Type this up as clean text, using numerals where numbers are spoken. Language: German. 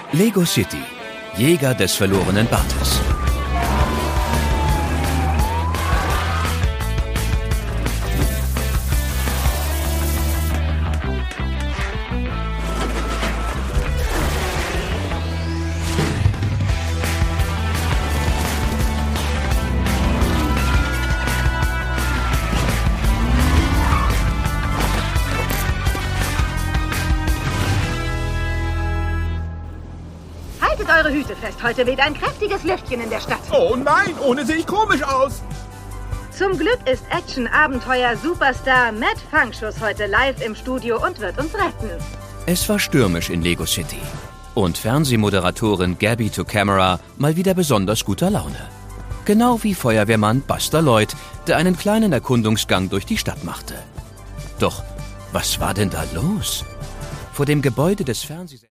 Lego City, Jäger des verlorenen Bartes. Haltet eure Hüte fest, heute weht ein kräftiges Lüftchen in der Stadt. Oh nein, ohne sehe ich komisch aus. Zum Glück ist Action-Abenteuer-Superstar Matt Funkschuss heute live im Studio und wird uns retten. Es war stürmisch in Lego City. Und Fernsehmoderatorin Gabby to Camera mal wieder besonders guter Laune. Genau wie Feuerwehrmann Buster Lloyd, der einen kleinen Erkundungsgang durch die Stadt machte. Doch was war denn da los? Vor dem Gebäude des Fernsehsenders